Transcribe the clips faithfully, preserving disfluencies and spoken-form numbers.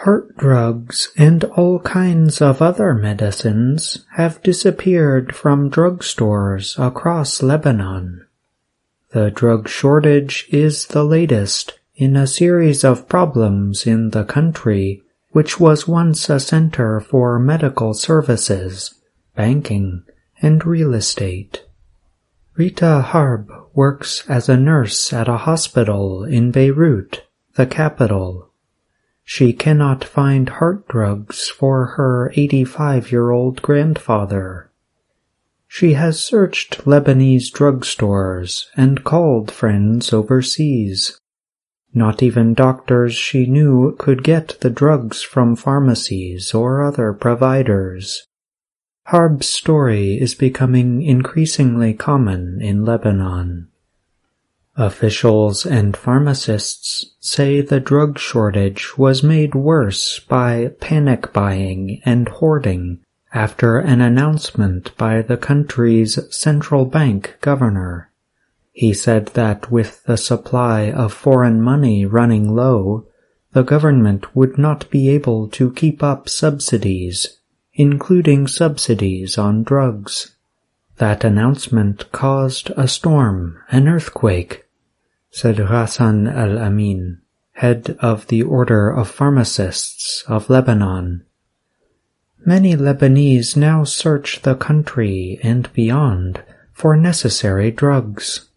Heart drugs and all kinds of other medicines have disappeared from drugstores across Lebanon. The drug shortage is the latest in a series of problems in the country, which was once a center for medical services, banking, and real estate. Rita Harb works as a nurse at a hospital in Beirut, the capital. She cannot find heart drugs for her eighty-five-year-old grandfather. She has searched Lebanese drugstores and called friends overseas. Not even doctors she knew could get the drugs from pharmacies or other providers. Harb's story is becoming increasingly common in Lebanon. Officials and pharmacists say the drug shortage was made worse by panic buying and hoarding after an announcement by the country's central bank governor. He said that with the supply of foreign money running low, the government would not be able to keep up subsidies, including subsidies on drugs. That announcement caused a storm, an earthquake, said Ghassan al-Amin, head of the Order of Pharmacists of Lebanon. Many Lebanese now search the country and beyond for necessary drugs.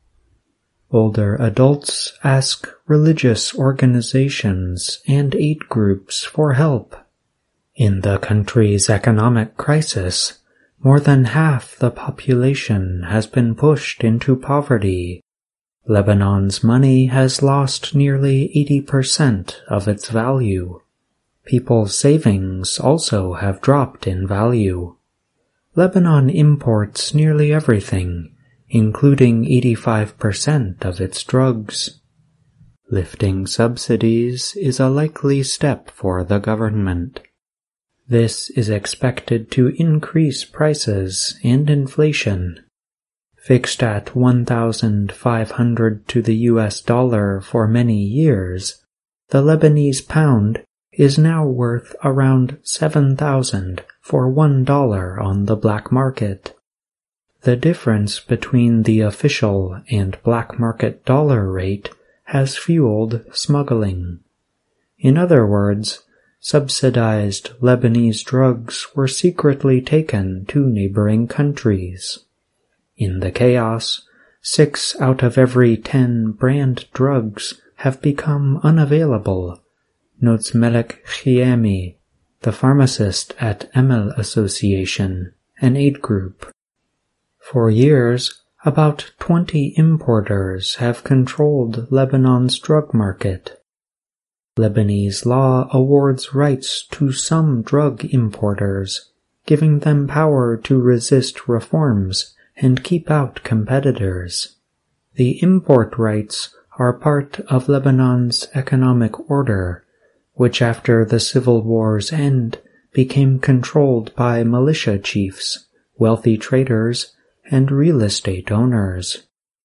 Older adults ask religious organizations and aid groups for help. In the country's economic crisis, more than half the population has been pushed into poverty. Lebanon's money has lost nearly eighty percent of its value. People's savings also have dropped in value. Lebanon imports nearly everything, including eighty-five percent of its drugs. Lifting subsidies is a likely step for the government. This is expected to increase prices and inflation. Fixed at one thousand five hundred to the U S dollar for many years, the Lebanese pound is now worth around seven thousand for one dollar on the black market. The difference between the official and black market dollar rate has fueled smuggling. In other words, subsidized Lebanese drugs were secretly taken to neighboring countries. In the chaos, six out of every ten brand drugs have become unavailable, notes Melek Khiami, the pharmacist at Emel Association, an aid group. For years, about twenty importers have controlled Lebanon's drug market. Lebanese law awards rights to some drug importers, giving them power to resist reforms and keep out competitors. The import rights are part of Lebanon's economic order, which after the civil war's end became controlled by militia chiefs, wealthy traders, and real estate owners.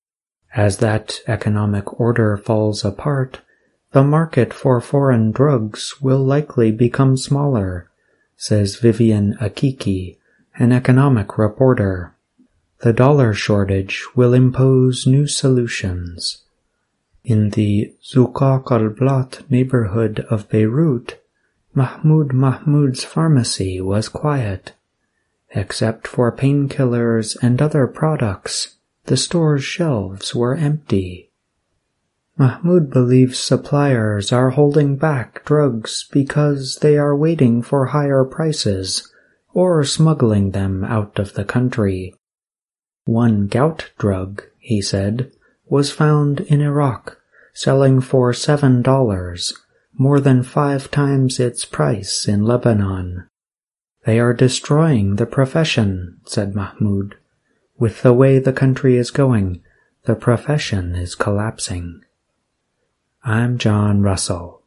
As that economic order falls apart, the market for foreign drugs will likely become smaller, says Vivian Akiki, an economic reporter. The dollar shortage will impose new solutions. In the Zuqaq al-Blat neighborhood of Beirut, Mahmoud Mahmoud's pharmacy was quiet. Except for painkillers and other products, the store's shelves were empty. Mahmoud believes suppliers are holding back drugs because they are waiting for higher prices or smuggling them out of the country. One gout drug, he said, was found in Iraq, selling for seven dollars, more than five times its price in Lebanon. They are destroying the profession, said Mahmoud. With the way the country is going, the profession is collapsing. I'm John Russell.